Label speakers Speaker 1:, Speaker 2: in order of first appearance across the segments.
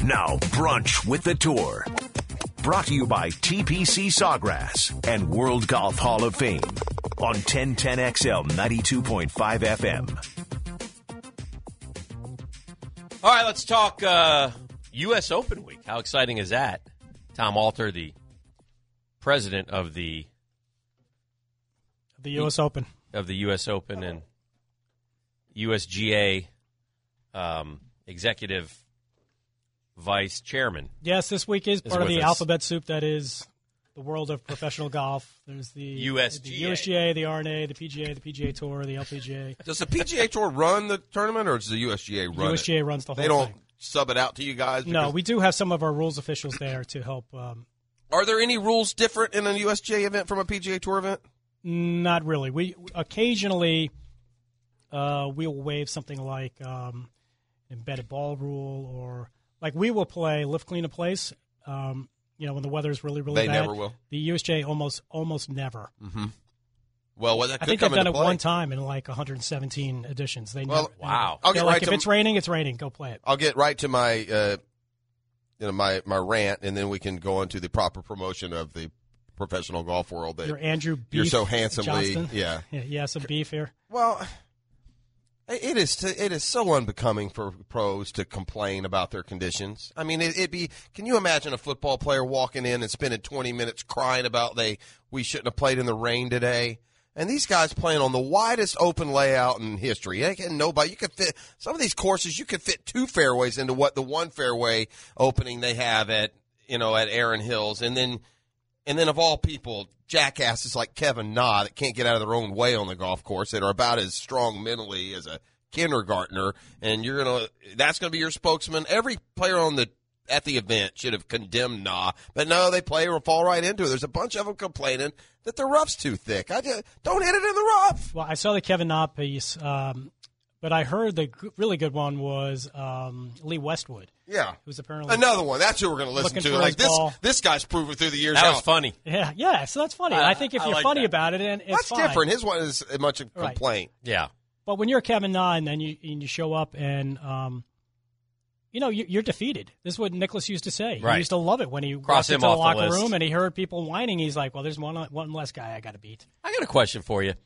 Speaker 1: Now, Brunch with the Tour. Brought to you by TPC Sawgrass and World Golf Hall of Fame on 1010XL 92.5 FM.
Speaker 2: All right, let's talk U.S. Open week. How exciting is that? Tom Alter, the president of the
Speaker 3: U.S. Open.
Speaker 2: Of the U.S. Open and USGA executive vice chairman.
Speaker 3: Yes, this week is part of the alphabet soup that is the world of professional golf. There's the USGA, the R&A, the PGA Tour, the LPGA.
Speaker 4: Does the PGA Tour run the tournament, or does the USGA run it?
Speaker 3: USGA runs the whole thing.
Speaker 4: They don't sub it out to you guys?
Speaker 3: No, we do have some of our rules officials there to help.
Speaker 4: Are there any rules different in a USGA event from a PGA Tour event?
Speaker 3: Not really. We occasionally we'll waive something like embedded ball rule, or like we will play lift clean in place. When the weather is really, really bad.
Speaker 4: They never will.
Speaker 3: The USGA almost never.
Speaker 4: Mm-hmm. Well, that could
Speaker 3: I think
Speaker 4: come
Speaker 3: they've done it
Speaker 4: play.
Speaker 3: one time in like 117 editions.
Speaker 2: Wow.
Speaker 4: I'll get right
Speaker 3: if it's raining, it's raining. Go play it.
Speaker 4: I'll get right to my my rant, and then we can go into the proper promotion of the professional golf world. That
Speaker 3: you're Andrew Beef
Speaker 4: you're so handsomely,
Speaker 3: Johnston.
Speaker 4: yeah,
Speaker 3: some beef here.
Speaker 4: Well, it is so unbecoming for pros to complain about their conditions. I mean, it'd be. Can you imagine a football player walking in and spending 20 minutes crying about we shouldn't have played in the rain today? And these guys playing on the widest open layout in history. Nobody, you could fit some of these courses. You could fit 2 fairways into what the 1 fairway opening they have at Erin Hills, and then of all people, jackasses like Kevin Na that can't get out of their own way on the golf course, that are about as strong mentally as a kindergartner, and that's gonna be your spokesman. Every player at the event should have condemned Na, but no, they fall right into it. There's a bunch of them complaining that the rough's too thick. Don't hit it in the rough.
Speaker 3: Well, I saw the Kevin Na piece, but I heard the really good one was Lee Westwood.
Speaker 4: Yeah,
Speaker 3: who's apparently
Speaker 4: another one. That's who we're going to listen to. Like this guy's proven through the years.
Speaker 2: That was funny.
Speaker 3: Yeah. So that's funny. I think if you're funny about it, and it's
Speaker 4: that's
Speaker 3: fine.
Speaker 4: different. His one is as much a complaint.
Speaker 2: Yeah.
Speaker 3: But when you're Kevin Na and then you show up and you're defeated. This is what Nicholas used to say.
Speaker 2: Right.
Speaker 3: He used to love it when he walked into the locker room and he heard people whining. He's like, well, there's one less guy I got to beat.
Speaker 2: I got a question for you.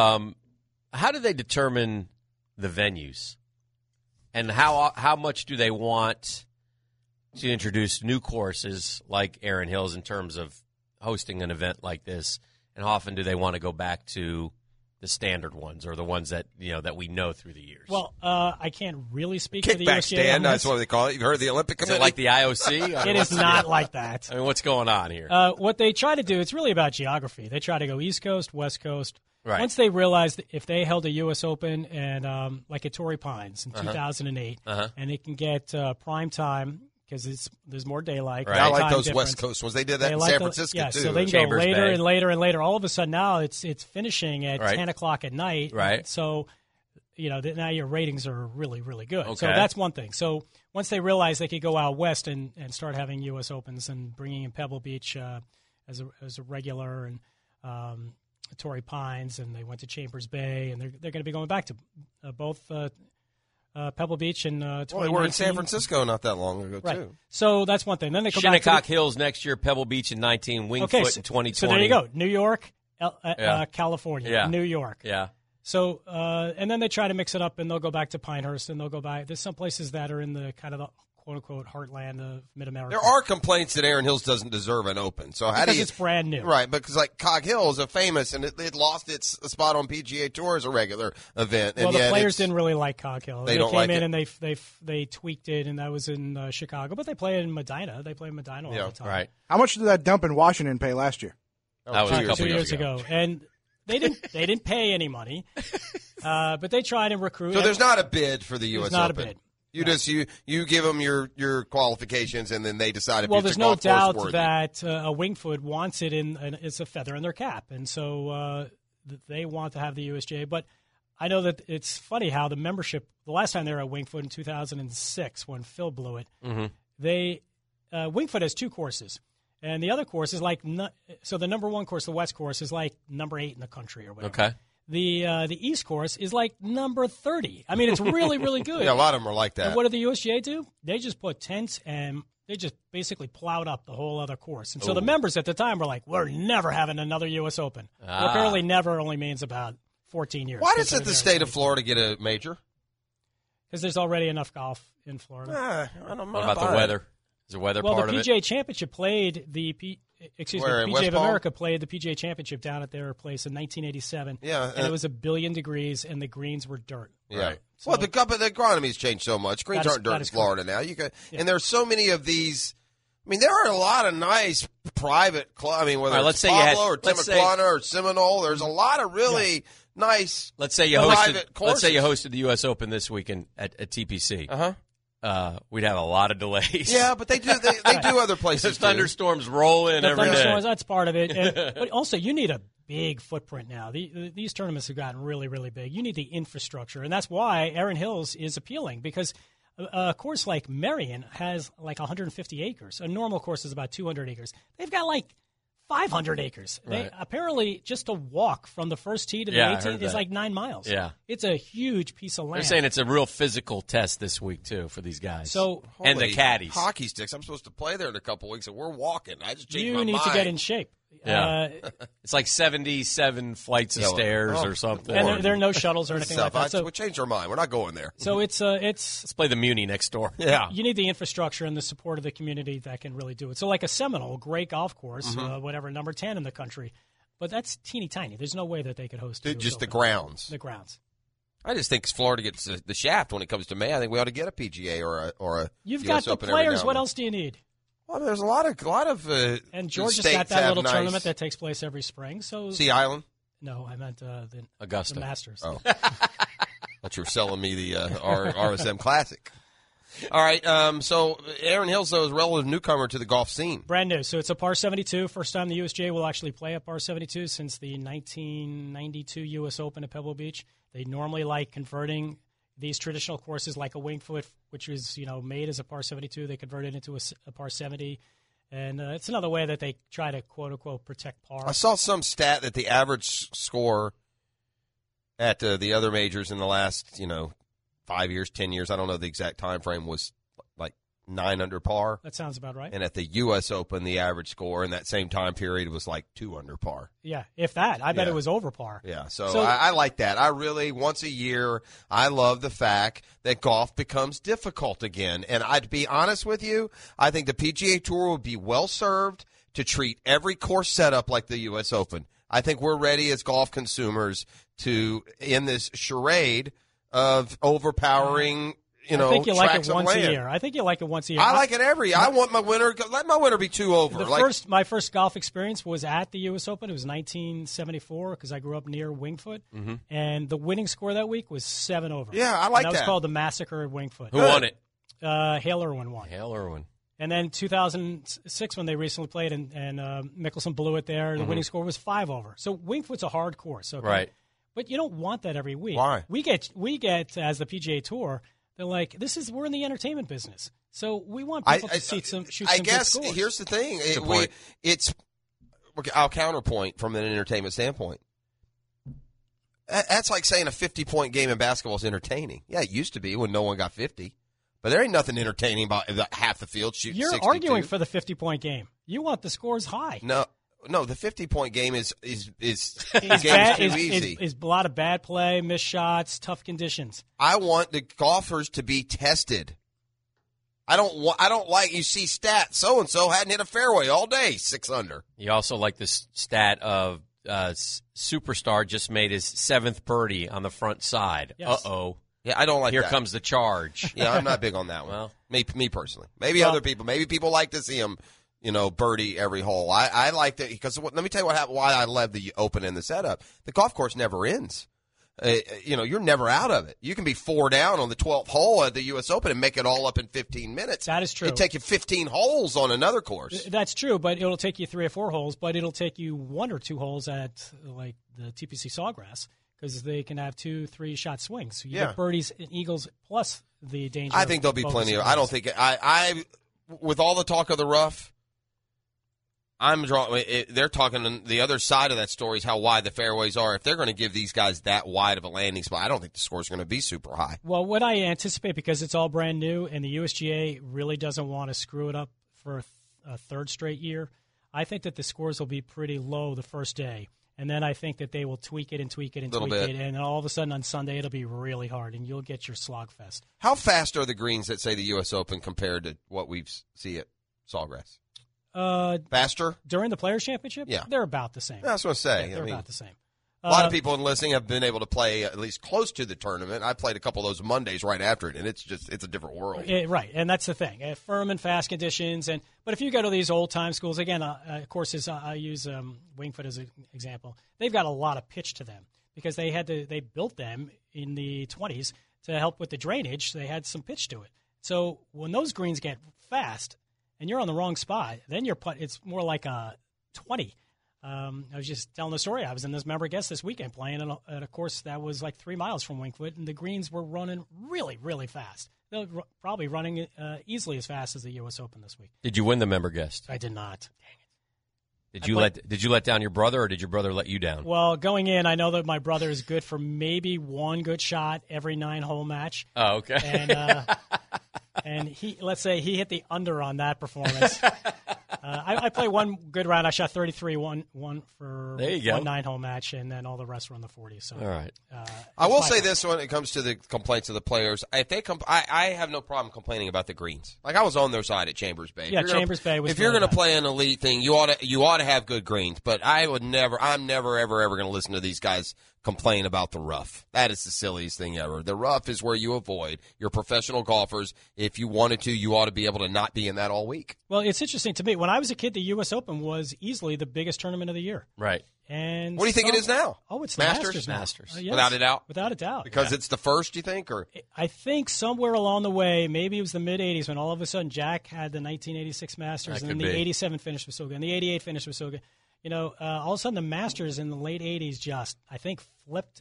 Speaker 2: How do they determine the venues? And how much do they want to introduce new courses like Erin Hills in terms of hosting an event like this? And how often do they want to go back to the standard ones or the ones that that we know through the years?
Speaker 3: Well, I can't really speak to the
Speaker 4: kickback
Speaker 3: USGA
Speaker 4: stand. That's what they call it. You've heard of the Olympic Committee?
Speaker 2: Is it like the IOC?
Speaker 3: It is not like that.
Speaker 2: I mean, what's going on here?
Speaker 3: What they try to do, it's really about geography. They try to go East Coast, West Coast.
Speaker 2: Right.
Speaker 3: Once they realize that if they held a U.S. Open and like at Torrey Pines in 2008, and it can get prime time because there's more daylight.
Speaker 4: Right. I like those West Coast ones. They did that in San Francisco too.
Speaker 3: So they can go later and later and later. All of a sudden now it's finishing at 10 o'clock at night.
Speaker 2: Right.
Speaker 3: So now your ratings are really, really good.
Speaker 2: Okay.
Speaker 3: So that's one thing. So once they realize they could go out west and start having U.S. Opens and bringing in Pebble Beach as a regular and Torrey Pines, and they went to Chambers Bay, and they're going to be going back to both Pebble Beach and
Speaker 4: they were in San Francisco not that long ago,
Speaker 3: right.
Speaker 4: too.
Speaker 3: So that's one thing. Then they go
Speaker 2: Shinnecock
Speaker 3: back to
Speaker 2: Hills next year, Pebble Beach in 19, Wingfoot in 2020.
Speaker 3: So there you go. New York, California, New York.
Speaker 2: Yeah.
Speaker 3: So, and then they try to mix it up, and they'll go back to Pinehurst, and they'll go back. There's some places that are in the kind of the quote-unquote heartland of Mid-America.
Speaker 4: There are complaints that Erin Hills doesn't deserve an Open. So how
Speaker 3: because it's brand new.
Speaker 4: Right, because like Cog Hill is a famous, and it lost its spot on PGA Tour as a regular event.
Speaker 3: Well,
Speaker 4: and
Speaker 3: the players didn't really like Cog Hill.
Speaker 4: They don't
Speaker 3: came
Speaker 4: like
Speaker 3: in
Speaker 4: it.
Speaker 3: and they tweaked it, and that was in Chicago. But they play in Medina. They play in Medina all the time.
Speaker 2: Right.
Speaker 5: How much did that dump in Washington pay last year?
Speaker 2: That was a couple
Speaker 3: 2 years ago. And they didn't pay any money, but they tried to recruit.
Speaker 4: So there's not a bid for the U.S.
Speaker 3: There's not
Speaker 4: Open.
Speaker 3: a bid.
Speaker 4: You give them your qualifications, and then they decide if
Speaker 3: there's no doubt that a Wingfoot wants it it's a feather in their cap, and so they want to have the USGA. But I know that it's funny how the membership. The last time they were at Wingfoot in 2006, when Phil blew it, Wingfoot has 2 courses, and the other course is like so the number 1 course, the West course, is like number 8 in the country or whatever.
Speaker 2: Okay.
Speaker 3: The East course is like number 30. I mean, it's really, really good.
Speaker 4: Yeah, a lot of them are like that.
Speaker 3: And what did the USGA do? They just put tents and they just basically plowed up the whole other course. And so the members at the time were like, we're never having another U.S. Open. But apparently never only means about 14 years.
Speaker 4: Why doesn't the state of Florida get a major?
Speaker 3: Because there's already enough golf in Florida.
Speaker 4: I don't know.
Speaker 2: What about the weather? Is the weather part of it?
Speaker 3: Well, the PGA Championship played the PGA of America played the PGA Championship down at their place in 1987.
Speaker 4: Yeah,
Speaker 3: and it was 1 billion degrees, and the greens were dirt.
Speaker 4: Yeah.
Speaker 2: Right.
Speaker 4: So, well, the economy's changed so much. Greens aren't dirt in Florida now. And there's so many of these. I mean, there are a lot of nice private clubs. I mean, whether it's Pablo or Timucana or Seminole, there's a lot of really nice.
Speaker 2: Let's say you hosted the U.S. Open this weekend at TPC. We'd have a lot of delays.
Speaker 4: Yeah, but they do other places.
Speaker 2: There's thunderstorms roll in every day.
Speaker 3: That's part of it. But also, you need a big footprint now. These tournaments have gotten really, really big. You need the infrastructure, and that's why Erin Hills is appealing, because a course like Merion has like 150 acres. A normal course is about 200 acres. They've got like 500 acres.
Speaker 2: Right.
Speaker 3: Apparently, just a walk from the first tee to the 18th is like 9 miles.
Speaker 2: Yeah.
Speaker 3: It's a huge piece of land.
Speaker 2: They're saying it's a real physical test this week, too, for these guys. And the caddies.
Speaker 4: Hockey sticks. I'm supposed to play there in a couple weeks, and we're walking. I just changed my mind.
Speaker 3: You need to get in shape.
Speaker 2: Yeah. It's like 77 flights of stairs or something.
Speaker 3: And there are no shuttles or anything like that.
Speaker 4: So we changed our mind. We're not going there.
Speaker 3: So
Speaker 2: let's play the Muni next door.
Speaker 4: Yeah.
Speaker 3: You need the infrastructure and the support of the community that can really do it. So like a Seminole, great golf course, whatever, number 10 in the country. But that's teeny tiny. There's no way that they could host it.
Speaker 4: Just the grounds.
Speaker 3: The grounds.
Speaker 4: I just think Florida gets the shaft when it comes to May. I think we ought to get a PGA or a
Speaker 3: You've
Speaker 4: US
Speaker 3: got the
Speaker 4: Open
Speaker 3: players. What else do you need?
Speaker 4: Well, there's a lot of
Speaker 3: and Georgia's got that little tournament that takes place every spring. So
Speaker 4: Sea Island?
Speaker 3: No, I meant
Speaker 2: Augusta,
Speaker 3: the Masters.
Speaker 4: Oh, thought you were selling me the RSM Classic. All right, so Erin Hills, though, is a relative newcomer to the golf scene.
Speaker 3: Brand new. So it's a par 72. First time the USGA will actually play a par 72 since the 1992 U.S. Open at Pebble Beach. They normally like converting these traditional courses like a Winged Foot, which was made as a par 72. They convert it into a par 70. And it's another way that they try to, quote-unquote, protect par.
Speaker 4: I saw some stat that the average score at the other majors in the last, 5 years, 10 years, I don't know the exact time frame, was like 9 under par.
Speaker 3: That sounds about right.
Speaker 4: And at the U.S. Open, the average score in that same time period was like 2 under par.
Speaker 3: Yeah, if that. I bet it was over par.
Speaker 4: Yeah, so I like that. I really, once a year, I love the fact that golf becomes difficult again. And I'd be honest with you, I think the PGA Tour would be well served to treat every course setup like the U.S. Open. I think we're ready as golf consumers to end this charade of overpowering,
Speaker 3: I think you like it once
Speaker 4: a
Speaker 3: year. I think you like it once a year.
Speaker 4: I like it I want my winter. Let my winter be 2 over.
Speaker 3: My first golf experience was at the U.S. Open. It was 1974 because I grew up near Winged Foot, and the winning score that week was 7 over.
Speaker 4: Yeah, I like
Speaker 3: that.
Speaker 4: That
Speaker 3: was called the Massacre at Winged Foot.
Speaker 2: Who won it?
Speaker 3: Hale Irwin won.
Speaker 2: Hale Irwin.
Speaker 3: And then 2006 when they recently played and Mickelson blew it there, the winning score was 5 over. So Winged Foot's a hard course, okay?
Speaker 2: Right?
Speaker 3: But you don't want that every week.
Speaker 4: Why?
Speaker 3: We get as the PGA Tour. They're like, we're in the entertainment business, so we want people to shoot some
Speaker 4: I
Speaker 3: good
Speaker 4: guess
Speaker 3: scores.
Speaker 4: Here's the thing: I'll counterpoint from an entertainment standpoint. That's like saying a 50-point game in basketball is entertaining. Yeah, it used to be when no one got 50, but there ain't nothing entertaining about half the field shooting.
Speaker 3: You're
Speaker 4: 62.
Speaker 3: arguing for the 50-point game. You want the scores high.
Speaker 4: No, the 50-point game is too
Speaker 3: easy. Is a lot of bad play, missed shots, tough conditions.
Speaker 4: I want the golfers to be tested. I don't like you see stats. So and so hadn't hit a fairway all day, 6 under.
Speaker 2: You also like this stat of Superstar just made his 7th birdie on the front side.
Speaker 3: Yes.
Speaker 2: Uh-oh.
Speaker 4: Yeah, I don't like
Speaker 2: Here
Speaker 4: that.
Speaker 2: comes the charge.
Speaker 4: Yeah, I'm not big on that one.
Speaker 2: Well,
Speaker 4: me personally. Maybe other people. Maybe people like to see him. Birdie every hole. I like that because let me tell you why I love the Open and the setup. The golf course never ends. You're never out of it. You can be 4 down on the 12th hole at the U.S. Open and make it all up in 15 minutes.
Speaker 3: That is true.
Speaker 4: It'd take you 15 holes on another course.
Speaker 3: That's true, but it'll take you 3 or 4 holes, but it'll take you 1 or 2 holes at like the TPC Sawgrass because they can have 2-3 shot swings. So you get birdies and eagles plus the danger.
Speaker 4: I think there'll be plenty of. I don't think I with all the talk of the rough. They're talking the other side of that story is how wide the fairways are. If they're going to give these guys that wide of a landing spot, I don't think the score's going to be super high.
Speaker 3: Well, what I anticipate, because it's all brand new and the USGA really doesn't want to screw it up for a third straight year, I think that the scores will be pretty low the first day. And then I think that they will tweak it and tweak it and tweak it. And then all of a sudden on Sunday it'll be really hard, and you'll get your slog fest.
Speaker 4: How fast are the greens at, say, the U.S. Open compared to what we see at Sawgrass? Faster?
Speaker 3: During the Players' Championship?
Speaker 4: Yeah.
Speaker 3: They're about the same.
Speaker 4: That's what I say.
Speaker 3: They're about the same.
Speaker 4: A lot of people in listening have been able to play at least close to the tournament. I played a couple of those Mondays right after it, and it's a different world.
Speaker 3: Right, and that's the thing. Firm and fast conditions. But if you go to these old-time schools, again, courses, I use Winged Foot as an example. They've got a lot of pitch to them because they built them in the 20s to help with the drainage. So they had some pitch to it. So when those greens get fast and you're on the wrong spot, then your putt, it's more like a 20. I was just telling the story. I was in this member guest this weekend playing at a course that was like 3 miles from Winged Foot, and the greens were running really, really fast. They're probably running easily as fast as the U.S. Open this week.
Speaker 2: Did you win the member guest?
Speaker 3: I did not. Dang
Speaker 2: it. Did you let down your brother, or did your brother let you down?
Speaker 3: Well, going in, I know that my brother is good for maybe one good shot every 9-hole match.
Speaker 2: Oh, okay.
Speaker 3: And let's say he hit the under on that performance. I played one good round. I shot 33, one for
Speaker 2: there you go.
Speaker 3: one 9-hole match, and then all the rest were in the 40s. So,
Speaker 2: all right.
Speaker 4: I will say this when it comes to the complaints of the players. If they I have no problem complaining about the greens. Like I was on their side at Chambers Bay.
Speaker 3: Yeah, Chambers Bay was.
Speaker 4: If you're going to play an elite thing, you ought to have good greens. But I'm never ever going to listen to these guys complain about the rough. That is the silliest thing ever. The rough is where you avoid. You're professional golfers. If you wanted to, you ought to be able to not be in that all week.
Speaker 3: Well, it's interesting to me. When I was a kid, the U.S. Open was easily the biggest tournament of the year.
Speaker 2: Right.
Speaker 3: And
Speaker 4: what do you think it is now?
Speaker 3: Oh, it's the Masters.
Speaker 2: Masters.
Speaker 3: Yes.
Speaker 4: Without a doubt?
Speaker 3: Without a doubt.
Speaker 4: Because it's the first, you think? Or
Speaker 3: I think somewhere along the way, maybe it was the mid-'80s when all of a sudden Jack had the 1986 Masters, and then the 87 finish was so good, and the 88 finish was so good. You know, all of a sudden the Masters in the late 80s just, I think, flipped.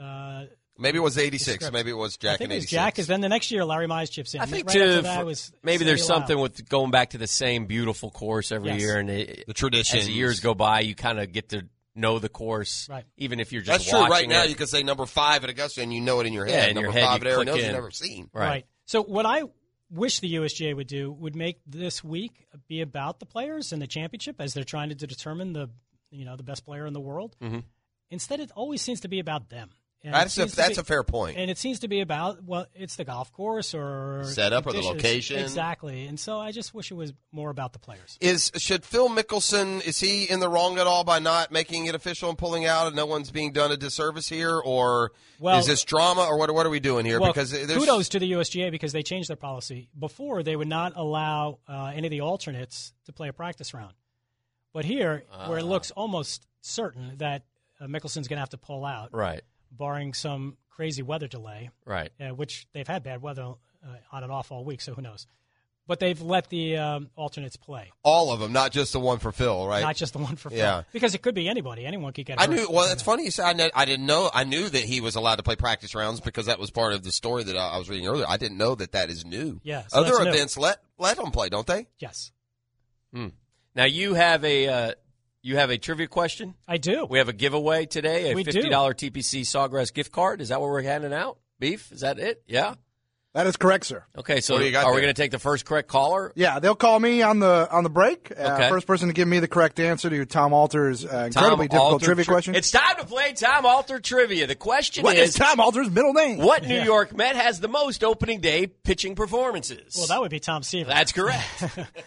Speaker 4: Maybe it was 86. Maybe it was Jack in 86.
Speaker 3: I think it was Jack, because then the next year Larry Mize chips in.
Speaker 2: I think,
Speaker 3: right
Speaker 2: too, maybe there's something with going back to the same beautiful course every year. And
Speaker 4: the tradition.
Speaker 2: As the years go by, you kind of get to know the course,
Speaker 3: right?
Speaker 2: Even if you're just
Speaker 4: watching
Speaker 2: watching
Speaker 4: Right now,
Speaker 2: it.
Speaker 4: you can say number 5 at Augusta, and you know it in your head.
Speaker 2: In
Speaker 4: number
Speaker 2: your head,
Speaker 4: 5 at Arizona,
Speaker 2: you've
Speaker 4: never seen.
Speaker 3: Right. So what I wish the USGA would do would make this week be about the players and the championship as they're trying to determine the best player in the world.
Speaker 2: Mm-hmm.
Speaker 3: Instead, it always seems to be about them. And
Speaker 4: that's a fair point.
Speaker 3: And it seems to be about, it's the golf course or
Speaker 4: setup or the location.
Speaker 3: Exactly. And so I just wish it was more about the players.
Speaker 4: Should Phil Mickelson, is he in the wrong at all by not making it official and pulling out, and no one's being done a disservice here? Or is this drama, or what are we doing here?
Speaker 3: Well, because kudos to the USGA, because they changed their policy. Before, they would not allow any of the alternates to play a practice round. But here, where it looks almost certain that Mickelson's going to have to pull out.
Speaker 2: Right.
Speaker 3: Barring some crazy weather delay,
Speaker 2: right?
Speaker 3: Which they've had bad weather on and off all week, so who knows? But they've let the alternates play.
Speaker 4: All of them, not just the one for Phil, right?
Speaker 3: Not just the one for Phil.
Speaker 4: Yeah.
Speaker 3: Because it could be anybody. Anyone could get hurt.
Speaker 4: I knew. Well, it's funny you say I didn't know. I knew that he was allowed to play practice rounds because that was part of the story that I was reading earlier. I didn't know that is new.
Speaker 3: Yeah. So
Speaker 4: other events let them play, don't they?
Speaker 3: Yes.
Speaker 2: Now you have a. You have a trivia question?
Speaker 3: I do.
Speaker 2: We have a giveaway today, a $50 TPC Sawgrass gift card. Is that what we're handing out? Beef? Is that it? Yeah?
Speaker 5: That is correct, sir.
Speaker 2: Okay, so are we going to take the first correct caller?
Speaker 5: Yeah, they'll call me on the break.
Speaker 2: Okay.
Speaker 5: First person to give me the correct answer to Tom Alter's incredibly difficult trivia question.
Speaker 2: It's time to play Tom Alter trivia. The question
Speaker 5: what is Tom Alter's middle name?
Speaker 2: What New York Met has the most opening day pitching performances?
Speaker 3: Well, that would be Tom Seaver.
Speaker 2: That's correct.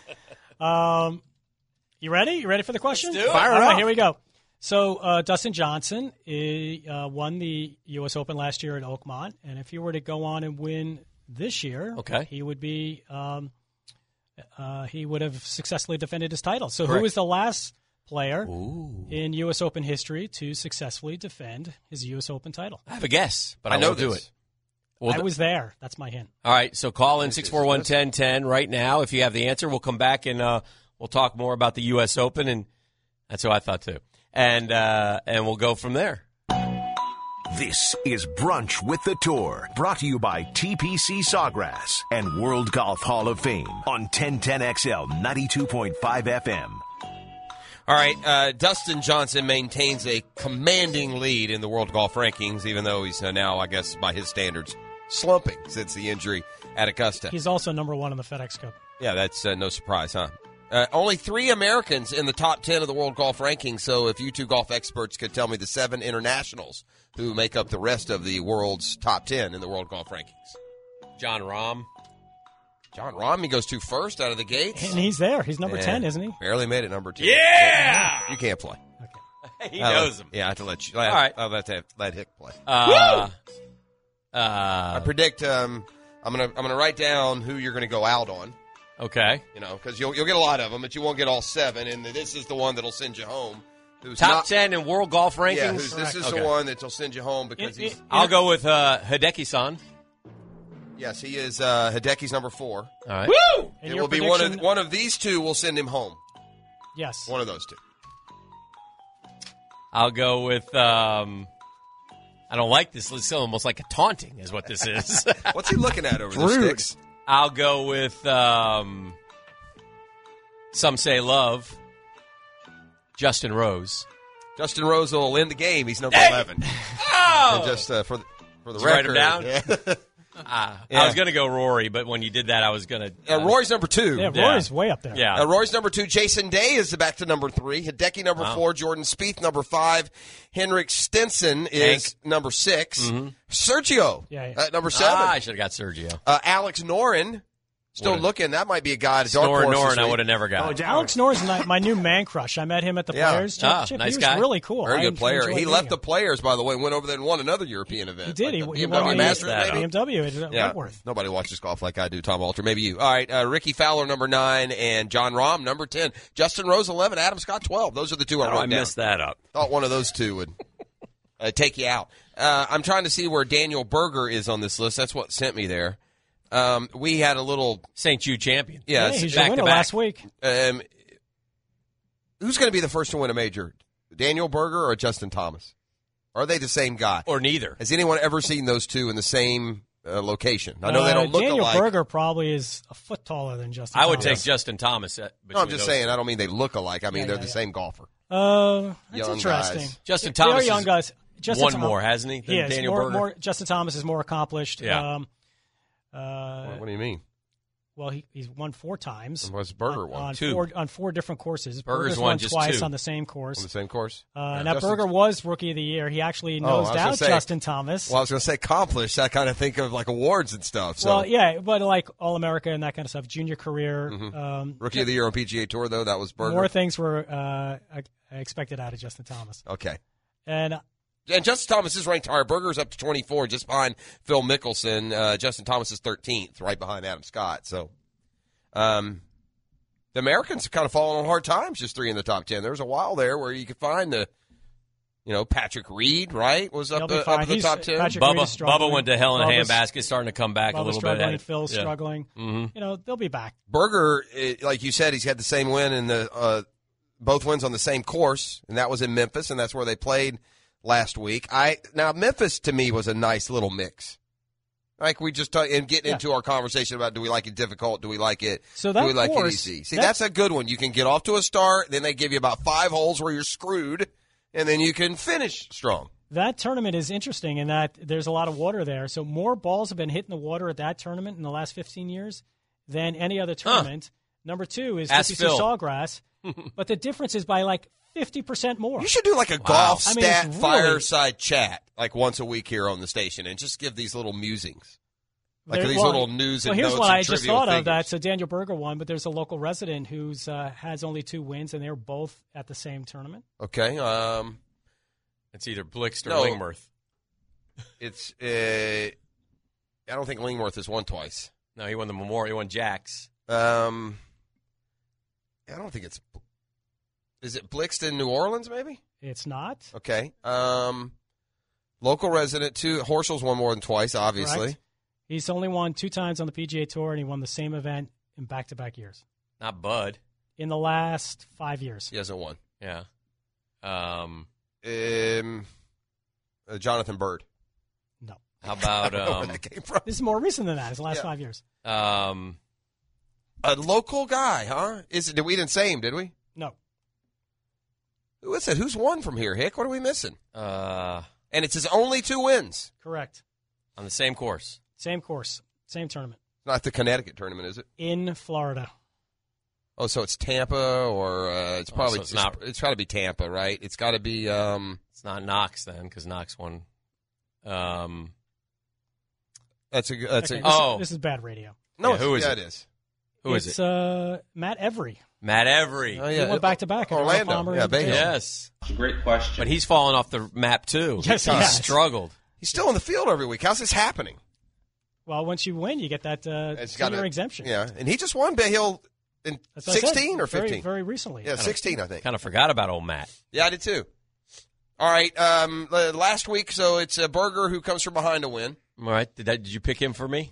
Speaker 3: You ready? You ready for the question?
Speaker 2: Let's do it.
Speaker 3: Fire it up. Here we go. So Dustin Johnson won the U.S. Open last year at Oakmont, and if he were to go on and win this year, he would be he would have successfully defended his title. So who was the last player in U.S. Open history to successfully defend his U.S. Open title?
Speaker 2: I have a guess, but I
Speaker 4: know
Speaker 2: won't do it.
Speaker 3: Well, I was there. That's my hint.
Speaker 2: All right, so call in 641-1010 right now. If you have the answer, we'll come back and we'll talk more about the U.S. Open, and that's what I thought too. And we'll go from there.
Speaker 1: This is Brunch with the Tour, brought to you by TPC Sawgrass and World Golf Hall of Fame on 1010XL 92.5 FM.
Speaker 4: All right, Dustin Johnson maintains a commanding lead in the world golf rankings, even though he's now, I guess, by his standards, slumping since the injury at Augusta.
Speaker 3: He's also number 1 in the FedEx Cup.
Speaker 4: Yeah, that's no surprise, huh? Only 3 Americans in the top 10 of the world golf rankings, so if you two golf experts could tell me the 7 internationals who make up the rest of the world's top 10 in the world golf rankings.
Speaker 2: John Rahm.
Speaker 4: John Rahm, he goes to first out of the gates.
Speaker 3: And he's there. He's number 10, isn't he?
Speaker 4: Barely made it number 2.
Speaker 2: Yeah!
Speaker 4: You can't play.
Speaker 3: Okay.
Speaker 2: He knows him.
Speaker 4: Yeah, I have to let you.
Speaker 2: All right.
Speaker 4: I'll let Hick play.
Speaker 2: I
Speaker 4: I predict I'm gonna write down who you're gonna go out on.
Speaker 2: Okay.
Speaker 4: You know, because you'll get a lot of them, but you won't get all 7. And this is the one that'll send you home.
Speaker 2: Top 10 in world golf rankings?
Speaker 4: Yeah, this is the one that'll send you home because
Speaker 2: I'll go with Hideki-san.
Speaker 4: Yes, he is. Hideki's number 4.
Speaker 2: All right.
Speaker 3: Woo!
Speaker 4: It will be one of these two will send him home.
Speaker 3: Yes.
Speaker 4: One of those two.
Speaker 2: I'll go with. I don't like this. It's almost like a taunting, is what this is.
Speaker 4: What's he looking at over the sticks?
Speaker 2: I'll go with. Some say love. Justin Rose.
Speaker 4: Justin Rose will end the game. He's number 11.
Speaker 2: Oh!
Speaker 4: And just for the
Speaker 2: Did you
Speaker 4: record,
Speaker 2: write him down?
Speaker 4: Yeah.
Speaker 2: I was going to go Rory, but when you did that, I was going to.
Speaker 4: Rory's number 2.
Speaker 3: Yeah, Rory's way up there.
Speaker 2: Yeah.
Speaker 4: Rory's number 2. Jason Day is back to number 3. Hideki number 4. Jordan Spieth number 5. Henrik Stenson is number 6.
Speaker 2: Mm-hmm.
Speaker 4: Sergio at number 7.
Speaker 2: I should have got Sergio.
Speaker 4: Alex Noren. Still looking. That might be a guy.
Speaker 2: Noren, I would have never got.
Speaker 3: Alex Noren's my new man crush. I met him at the Players Championship.
Speaker 2: Nice
Speaker 3: he was
Speaker 2: guy.
Speaker 3: really cool.
Speaker 4: Very good player. He left the
Speaker 3: him.
Speaker 4: Players, by the way, and went over there and won another European event.
Speaker 3: He did.
Speaker 4: Like
Speaker 3: he
Speaker 4: BMW
Speaker 3: won the
Speaker 4: Masters, maybe?
Speaker 3: BMW at Wentworth.
Speaker 4: Nobody watches golf like I do, Tom Alter. Maybe you. All right, Ricky Fowler, number 9, and John Rahm, number 10. Justin Rose, 11. Adam Scott, 12. Those are the two I wrote down.
Speaker 2: I messed that up.
Speaker 4: Thought one of those two would take you out. I'm trying to see where Daniel Berger is on this list. That's what sent me there. We had a little
Speaker 2: St. Jude champion.
Speaker 3: Yeah, he's your winner last week.
Speaker 4: Who's going to be the first to win a major? Daniel Berger or Justin Thomas? Are they the same guy?
Speaker 2: Or neither.
Speaker 4: Has anyone ever seen those two in the same location? I know they don't look
Speaker 3: Daniel
Speaker 4: alike.
Speaker 3: Berger probably is a foot taller than Justin
Speaker 2: I would
Speaker 3: Thomas.
Speaker 2: take Justin Thomas.
Speaker 4: No, I'm just saying. I don't mean they look alike. I mean they're the same golfer.
Speaker 3: That's
Speaker 4: Young
Speaker 3: interesting.
Speaker 4: guys.
Speaker 2: Justin
Speaker 3: They are
Speaker 2: Thomas
Speaker 3: young
Speaker 2: is
Speaker 3: guys. Justin
Speaker 2: more, hasn't he? Than Daniel Berger?
Speaker 3: Justin Thomas is more accomplished.
Speaker 2: Yeah.
Speaker 4: What do you mean?
Speaker 3: Well, he's won 4 times.
Speaker 4: What's Berger won?
Speaker 3: On
Speaker 2: 2.
Speaker 3: on 4 different courses.
Speaker 2: Berger's
Speaker 3: won
Speaker 2: just
Speaker 3: twice
Speaker 2: 2.
Speaker 3: on the same course.
Speaker 4: On the same course?
Speaker 3: Now, Berger was Rookie of the Year. He actually nosed out Justin Thomas.
Speaker 4: Well, I was going to say accomplished. I kind of think of like awards and stuff. So.
Speaker 3: Well, yeah, but like All-America and that kind of stuff. Junior career.
Speaker 4: Rookie of the Year on PGA Tour, though, that was Berger.
Speaker 3: More things were expected out of Justin Thomas.
Speaker 4: Okay.
Speaker 3: And
Speaker 4: Justin Thomas is ranked higher. Berger's up to 24, just behind Phil Mickelson. Justin Thomas is 13th, right behind Adam Scott. So, the Americans have kind of fallen on hard times, just 3 in the top 10. There was a while there where you could find Patrick Reed, right, was up the top 10.
Speaker 2: Bubba went to hell in a handbasket, starting to come back a little bit.
Speaker 3: Phil's struggling.
Speaker 2: Mm-hmm.
Speaker 3: They'll be back.
Speaker 4: Berger, like you said, he's had the same win in the both wins on the same course, and that was in Memphis, and that's where they played last week. Now Memphis to me was a nice little mix. Like we just and getting into our conversation about do we like it difficult, do we like it,
Speaker 3: do we
Speaker 4: like it easy? See, that's a good one. You can get off to a start, then they give you about 5 holes where you're screwed, and then you can finish strong.
Speaker 3: That tournament is interesting in that there's a lot of water there. So more balls have been hit in the water at that tournament in the last 15 years than any other tournament. Number 2 is TPC Sawgrass, but the difference is by like 50% more.
Speaker 4: You should do like a golf stat fireside chat like once a week here on the station and just give these little musings. Like these little news and notes.
Speaker 3: Well, here's what I just thought
Speaker 4: figures.
Speaker 3: of. That so Daniel Berger won, but there's a local resident who's has only 2 wins, and they're both at the same tournament.
Speaker 4: Okay.
Speaker 2: It's either Blixt or Lingworth.
Speaker 4: It's I don't think Lingworth has won twice.
Speaker 2: No, he won the Memorial. He won Jack's.
Speaker 4: I don't think it's. Is it Blixt in New Orleans? Maybe
Speaker 3: it's not.
Speaker 4: Okay. Local resident 2. Horschel's won more than twice. Obviously,
Speaker 3: correct. He's only won 2 times on the PGA Tour, and he won the same event in back-to-back years.
Speaker 2: Not Bud.
Speaker 3: In the last 5 years,
Speaker 4: he hasn't won.
Speaker 2: Yeah.
Speaker 4: Jonathan Bird.
Speaker 3: No.
Speaker 2: How about
Speaker 4: where that came from.
Speaker 3: This is more recent than that. It's the last 5 years.
Speaker 4: A local guy, huh? We didn't say him, did we?
Speaker 3: No.
Speaker 4: Who is it? Who's won from here, Hick? What are we missing?
Speaker 2: On
Speaker 4: And it's his only 2 wins.
Speaker 3: Correct.
Speaker 2: the same course.
Speaker 3: Same course, same tournament.
Speaker 4: Not the Connecticut tournament, is it?
Speaker 3: In Florida.
Speaker 4: Oh, so it's Tampa, or it's probably
Speaker 2: so it's not-
Speaker 4: it's got to be Tampa, right? It's got to be.
Speaker 2: It's not Knox then, because Knox won.
Speaker 4: That's a.
Speaker 3: Okay, this is bad radio.
Speaker 4: No.
Speaker 2: Yeah, who is
Speaker 4: it?
Speaker 2: it?
Speaker 4: It is.
Speaker 2: Who is
Speaker 3: It's
Speaker 2: it?
Speaker 3: Matt Every.
Speaker 2: Matt Every.
Speaker 4: Oh
Speaker 3: He
Speaker 4: yeah,
Speaker 3: went back-to-back at
Speaker 4: Orlando.
Speaker 3: Arnold Palmer
Speaker 4: Yeah,
Speaker 3: Invitational.
Speaker 4: Vegas.
Speaker 2: Yes.
Speaker 6: It's a great question.
Speaker 2: But he's fallen off the map, too.
Speaker 3: Yes, he
Speaker 2: He's
Speaker 3: has.
Speaker 2: struggled.
Speaker 4: He's still in the field every week. How's this happening?
Speaker 3: Well, once you win, you get that
Speaker 4: It's got
Speaker 3: senior exemption.
Speaker 4: Yeah, and he just won Bay Hill in
Speaker 3: That's what I said.
Speaker 4: 16 or 15.
Speaker 3: Very, very recently.
Speaker 4: Yeah, 16, I think.
Speaker 2: Kind of forgot about old Matt.
Speaker 4: Yeah, I did too. All right, last week, so it's a Berger who comes from behind to win.
Speaker 2: All right. Did you pick him for me?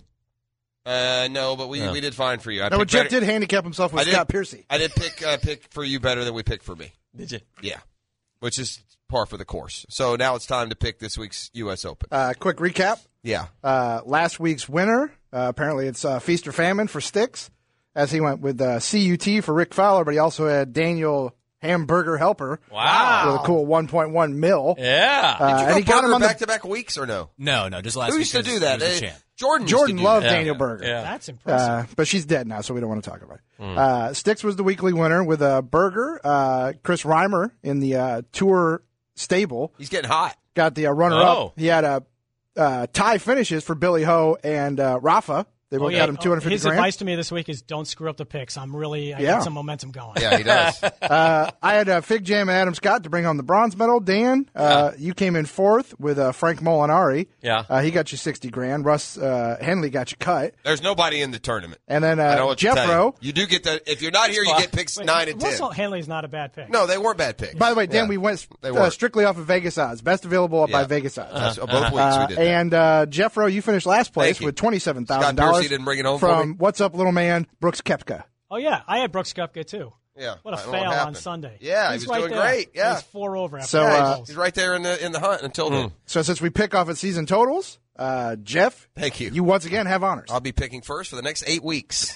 Speaker 4: No, but we did fine for you.
Speaker 5: No, but Jeff did handicap himself with Scott Piercy.
Speaker 4: I did pick for you better than we picked for me.
Speaker 2: Did you?
Speaker 4: Yeah, which is par for the course. So now it's time to pick this week's U.S. Open.
Speaker 5: Quick recap.
Speaker 4: Yeah.
Speaker 5: Last week's winner, apparently it's Feast or Famine for Sticks, as he went with CUT for Rick Fowler, but he also had Daniel Hamburger Helper
Speaker 2: Wow.
Speaker 5: with a cool 1.1 mil.
Speaker 2: Yeah.
Speaker 4: Did you
Speaker 5: and he
Speaker 4: go
Speaker 5: got him
Speaker 4: Berger
Speaker 5: on the
Speaker 4: back-to-back weeks or no?
Speaker 7: No, just last
Speaker 4: Who
Speaker 7: week.
Speaker 4: used to do that?
Speaker 7: He was the champ.
Speaker 4: Jordan
Speaker 5: Jordan
Speaker 4: used to do
Speaker 5: loved
Speaker 4: that.
Speaker 5: Daniel Berger.
Speaker 2: Yeah.
Speaker 3: That's impressive.
Speaker 5: But she's dead now, so we don't want to talk about it. Sticks was the weekly winner with Berger. Chris Reimer in the Tour stable
Speaker 4: He's getting hot.
Speaker 5: got the runner-up.
Speaker 2: Oh.
Speaker 5: He had tie finishes for Billy Ho and Rafa. They both got him $250
Speaker 3: His
Speaker 5: grand.
Speaker 3: advice to me this week is don't screw up the picks. I got some momentum going.
Speaker 4: Yeah, he does.
Speaker 5: I had Fig Jam and Adam Scott to bring home the bronze medal. Dan, you came in fourth with Frank Molinari.
Speaker 2: Yeah.
Speaker 5: He got you $60 grand. Russ Henley got you cut.
Speaker 4: There's nobody in the tournament.
Speaker 5: And then
Speaker 4: I know what to tell
Speaker 5: Jeffro.
Speaker 4: you do get that. If you're not here, you get picks 9 and 10.
Speaker 3: Russell Henley's not a bad pick.
Speaker 4: No, they weren't bad picks.
Speaker 5: By the way, Dan,
Speaker 4: Yeah.
Speaker 5: we went
Speaker 4: They weren't.
Speaker 5: strictly off of Vegas odds. Best available by
Speaker 4: Yeah.
Speaker 5: Vegas odds.
Speaker 4: Both weeks we did that.
Speaker 5: And Jeffro, you finished last place
Speaker 4: Thank you.
Speaker 5: with $27,000.
Speaker 4: Scott Piercy didn't bring it home for
Speaker 5: from
Speaker 4: me?
Speaker 5: What's Up, Little Man, Brooks Koepka.
Speaker 3: Oh, yeah. I had Brooks Koepka, too.
Speaker 4: Yeah.
Speaker 3: What a
Speaker 4: I don't know
Speaker 3: fail
Speaker 4: what
Speaker 3: on
Speaker 4: happened.
Speaker 3: Sunday.
Speaker 4: Yeah, he
Speaker 3: He's
Speaker 4: was
Speaker 3: right
Speaker 4: doing
Speaker 3: there.
Speaker 4: great. Yeah.
Speaker 3: He's 4 over after
Speaker 5: So,
Speaker 3: the
Speaker 4: Yeah,
Speaker 3: goals.
Speaker 4: he's right there in the hunt until then.
Speaker 5: So since we pick off at season totals, Jeff,
Speaker 4: Thank you.
Speaker 5: you once again have honors.
Speaker 4: I'll be picking first for the next 8 weeks.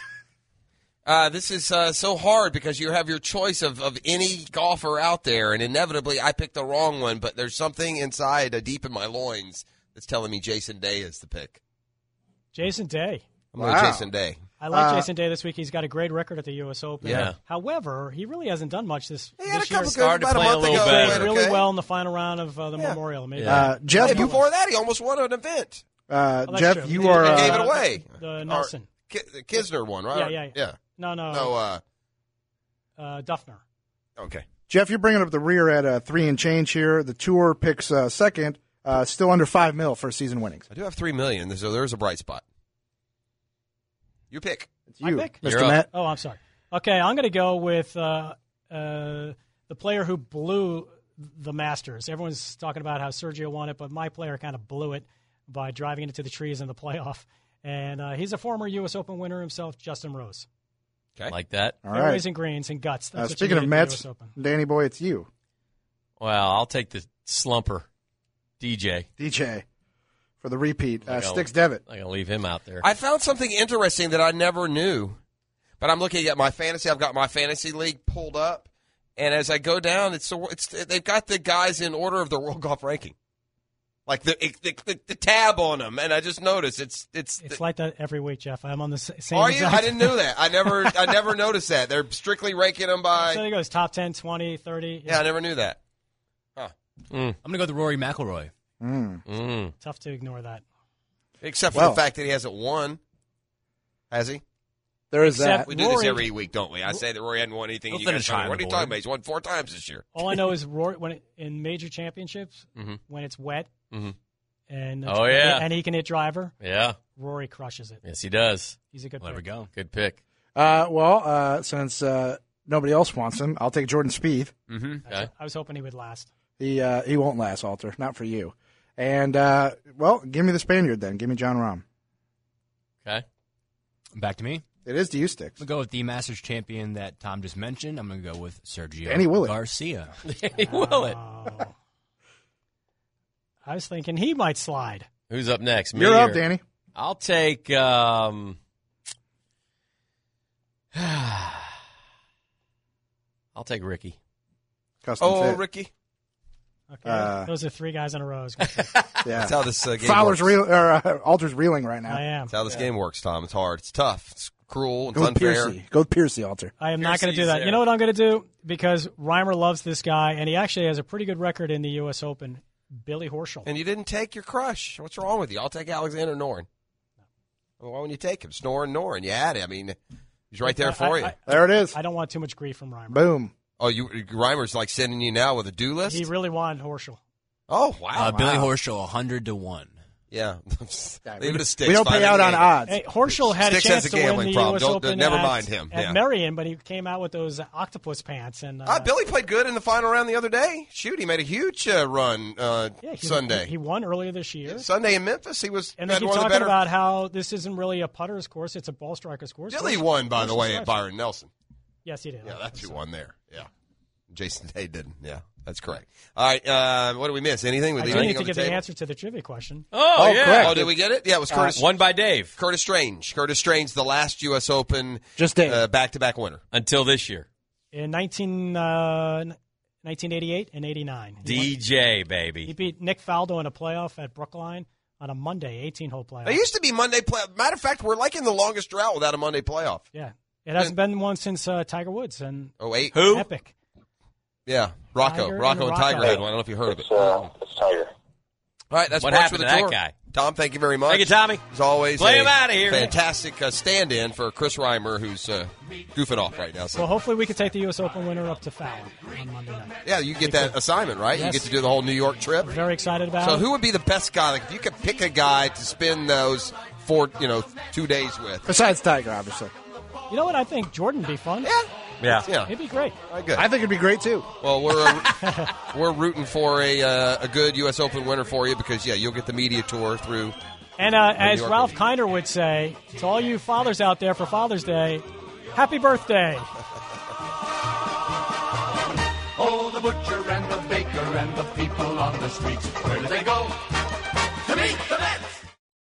Speaker 4: This is so hard because you have your choice of any golfer out there, and inevitably I picked the wrong one, but there's something inside deep in my loins that's telling me Jason Day is the pick.
Speaker 3: Jason Day.
Speaker 4: I'm going
Speaker 5: Wow.
Speaker 4: Jason Day.
Speaker 3: I like Jason Day this week. He's got a great record at the U.S. Open.
Speaker 2: Yeah.
Speaker 3: However, he really hasn't done much this
Speaker 4: He had a
Speaker 3: year.
Speaker 4: couple good
Speaker 2: Started
Speaker 4: about a
Speaker 2: playing
Speaker 4: month
Speaker 2: a little
Speaker 4: ago.
Speaker 2: better.
Speaker 3: Played
Speaker 4: Went
Speaker 3: really
Speaker 4: okay.
Speaker 3: well in the final round of the Memorial. Maybe
Speaker 5: Jeff,
Speaker 4: Hey, before that, he almost won an event.
Speaker 3: that's
Speaker 5: Jeff,
Speaker 3: true.
Speaker 5: you
Speaker 3: He
Speaker 5: are
Speaker 4: Gave it away.
Speaker 3: The Nelson.
Speaker 4: The Kisner one, right?
Speaker 3: Yeah. No.
Speaker 4: No,
Speaker 3: Duffner.
Speaker 4: okay.
Speaker 5: Jeff, you're bringing up the rear at 3 and change here. The tour picks second, still under $5 million for season winnings.
Speaker 4: I do have $3 million, so there's a bright spot. You pick.
Speaker 5: It's you,
Speaker 3: My pick?
Speaker 5: Mr.
Speaker 2: You're up.
Speaker 5: Matt.
Speaker 3: Oh, I'm sorry. Okay, I'm going to go with the player who blew the Masters. Everyone's talking about how Sergio won it, but my player kind of blew it by driving it into the trees in the playoff. And he's a former U.S. Open winner himself, Justin Rose.
Speaker 4: Okay.
Speaker 2: Like that.
Speaker 5: All
Speaker 3: Fairways
Speaker 5: right.
Speaker 3: and greens and guts. That's what you
Speaker 5: Speaking of
Speaker 3: need at the
Speaker 5: Mets,
Speaker 3: US Open.
Speaker 5: Danny Boy, it's you,
Speaker 2: Well, I'll take the slumper, DJ.
Speaker 5: DJ, for the repeat.
Speaker 2: Like
Speaker 5: Sticks Devitt.
Speaker 2: I'm going to leave him out there.
Speaker 4: I found something interesting that I never knew, but I'm looking at my fantasy. I've got my fantasy league pulled up, and as I go down, it's they've got the guys in order of the world golf ranking, like the tab on them, and I just noticed
Speaker 3: It's like that every week, Jeff. I'm on the same.
Speaker 4: Are you?
Speaker 3: exact-
Speaker 4: I didn't know that. I never noticed that. They're strictly ranking them by.
Speaker 3: So there goes top 10, 20, 30.
Speaker 4: Yeah, I never knew that.
Speaker 7: I'm going to go with Rory McIlroy.
Speaker 3: Tough to ignore that.
Speaker 4: Except for
Speaker 5: Well.
Speaker 4: the fact that he hasn't won, has he?
Speaker 5: There is
Speaker 3: Except
Speaker 5: that.
Speaker 4: We do this
Speaker 3: Rory-
Speaker 4: every week, don't we? I say that Rory hadn't won anything.
Speaker 7: He'll
Speaker 4: and you guys
Speaker 7: finish
Speaker 4: tell me,
Speaker 7: high on
Speaker 4: what are
Speaker 7: the
Speaker 4: you talking
Speaker 7: board.
Speaker 4: about? He's won 4 times this year.
Speaker 3: All I know is Rory, in major championships, when it's wet, and
Speaker 2: Oh, yeah.
Speaker 3: and he can hit driver,
Speaker 2: Yeah.
Speaker 3: Rory crushes it.
Speaker 2: Yes, he does.
Speaker 3: He's a good
Speaker 7: Well, there we
Speaker 3: pick.
Speaker 7: go.
Speaker 2: Good pick.
Speaker 5: Since nobody else wants him, I'll take Jordan Spieth.
Speaker 2: Okay.
Speaker 3: I was hoping he would last.
Speaker 5: He won't last, Alter. Not for you. And, give me the Spaniard then. Give me John Rahm.
Speaker 2: Okay.
Speaker 7: Back to me.
Speaker 5: It is to you, Sticks.
Speaker 7: I'm going to go with the Masters champion that Tom just mentioned. I'm going to go with Sergio
Speaker 5: Danny Willett.
Speaker 7: Garcia.
Speaker 2: Will it?
Speaker 3: Oh. I was thinking he might slide.
Speaker 2: Who's up next? Me
Speaker 5: You're up,
Speaker 2: or-
Speaker 5: Danny.
Speaker 2: I'll take. I'll take Ricky.
Speaker 5: Custom
Speaker 4: Oh,
Speaker 5: fit.
Speaker 4: Ricky.
Speaker 3: Okay, those are 3 guys in a row.
Speaker 5: Yeah.
Speaker 4: That's how this game
Speaker 5: Fowler's
Speaker 4: works.
Speaker 5: Alter's reeling right now.
Speaker 3: I am.
Speaker 4: That's how this game works, Tom. It's hard. It's tough. It's cruel. It's
Speaker 5: Go with
Speaker 4: unfair.
Speaker 5: Piercy. Go with Piercy, Alter.
Speaker 3: I am not going to do
Speaker 2: Piercy's
Speaker 3: that.
Speaker 2: there.
Speaker 3: You know what I'm going to do? Because Reimer loves this guy, and he actually has a pretty good record in the U.S. Open. Billy Horschel.
Speaker 4: And you didn't take your crush. What's wrong with you? I'll take Alexander Noren. Well, why wouldn't you take him? Snoring Noren. You had it. I mean, he's right there for you.
Speaker 5: There it is.
Speaker 3: I don't want too much grief from Reimer.
Speaker 5: Boom.
Speaker 4: Oh, Reimer's like sending you now with a do list?
Speaker 3: He really wanted Horschel.
Speaker 4: Oh, wow.
Speaker 7: Billy
Speaker 4: wow.
Speaker 7: Horschel 100-1.
Speaker 4: Yeah. Leave it to Sticks.
Speaker 5: We don't pay out on odds.
Speaker 3: Hey, Horschel had
Speaker 4: Sticks
Speaker 3: a chance
Speaker 4: has a
Speaker 3: to win
Speaker 4: gambling
Speaker 3: the
Speaker 4: problem.
Speaker 3: U.S.
Speaker 4: Don't-
Speaker 3: Open
Speaker 4: never
Speaker 3: at,
Speaker 4: mind him.
Speaker 3: at
Speaker 4: Yeah.
Speaker 3: Merion, but he came out with those octopus pants. And
Speaker 4: Billy played good in the final round the other day. Shoot, he made a huge run Sunday.
Speaker 3: He won earlier this year.
Speaker 4: Sunday in Memphis, he was
Speaker 3: And they
Speaker 4: had
Speaker 3: keep
Speaker 4: one of the
Speaker 3: talking
Speaker 4: better.
Speaker 3: about how this isn't really a putter's course; it's a ball striker's course.
Speaker 4: Billy
Speaker 3: Horschel-
Speaker 4: won, by the
Speaker 3: Horschel
Speaker 4: way, at
Speaker 3: strikes.
Speaker 4: Byron Nelson.
Speaker 3: Yes, he did.
Speaker 4: Yeah, that's who won there. Yeah. Jason Day didn't. Yeah, that's correct. All right, what did we miss? Anything? We
Speaker 3: I
Speaker 4: leave
Speaker 3: do need
Speaker 4: anything
Speaker 3: to
Speaker 4: on
Speaker 3: get
Speaker 4: the
Speaker 3: the
Speaker 4: table?
Speaker 3: answer to the trivia question.
Speaker 2: Oh, yeah.
Speaker 5: correct.
Speaker 4: Oh, did we get it? Yeah, it was Curtis.
Speaker 2: Won by Dave
Speaker 4: Curtis Strange. Curtis Strange, the last U.S. Open
Speaker 5: Just Dave.
Speaker 4: back-to-back winner.
Speaker 2: until this year.
Speaker 3: In 1988 and 89.
Speaker 2: DJ,
Speaker 3: He
Speaker 2: baby.
Speaker 3: beat Nick Faldo in a playoff at Brookline on a Monday, 18-hole playoff.
Speaker 4: There used to be Monday play. Matter of fact, we're like in the longest drought without a Monday playoff.
Speaker 3: Yeah. It hasn't been one since Tiger Woods and
Speaker 4: Oh, 08.
Speaker 2: Who?
Speaker 3: Epic.
Speaker 4: Yeah, Rocco.
Speaker 3: Tiger
Speaker 4: Rocco and
Speaker 3: and
Speaker 4: Tiger
Speaker 3: Rocco.
Speaker 4: had one. I don't know if you heard of it.
Speaker 6: It's Tiger.
Speaker 4: All right, that's
Speaker 2: What
Speaker 4: Sports
Speaker 2: happened
Speaker 4: with
Speaker 2: to
Speaker 4: the
Speaker 2: that
Speaker 4: Tour.
Speaker 2: guy?
Speaker 4: Tom, thank you very much.
Speaker 2: Thank you, Tommy.
Speaker 4: As always,
Speaker 2: Play him outta here.
Speaker 4: Fantastic stand-in for Chris Reimer, who's goofing off right now. So.
Speaker 3: Well, hopefully we can take the U.S. Open winner up to Fowler on Monday night.
Speaker 4: Yeah, you get that assignment, right?
Speaker 3: Yes.
Speaker 4: You get to do the whole New York trip.
Speaker 3: Very excited about
Speaker 4: So
Speaker 3: it.
Speaker 4: who would be the best guy? Like, if you could pick a guy to spend those 2 days with.
Speaker 5: Besides Tiger, obviously.
Speaker 3: You know what? I think Jordan would be fun.
Speaker 2: Yeah.
Speaker 4: Yeah.
Speaker 3: It'd be great.
Speaker 4: All right, good.
Speaker 5: I think it'd be great, too.
Speaker 4: Well, we're rooting for a good U.S. Open winner for you because, yeah, you'll get the media tour through.
Speaker 3: And as
Speaker 4: York
Speaker 3: Ralph
Speaker 4: Open.
Speaker 3: Kiner would say, to all you fathers out there for Father's Day, happy birthday.
Speaker 8: Oh, the butcher and the baker and the people on the streets. Where do they go?